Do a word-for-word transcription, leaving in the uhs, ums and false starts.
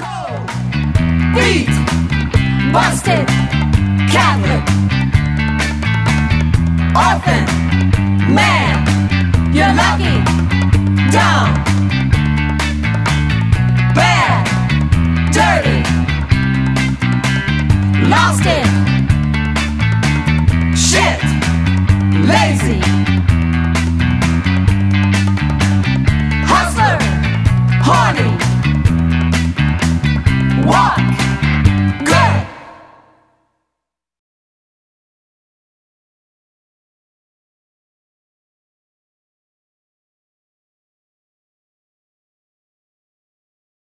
Cold feet, busted, Catholic, orphan, man, you're lucky, dumb, bad, dirty, lost it, shit, lazy.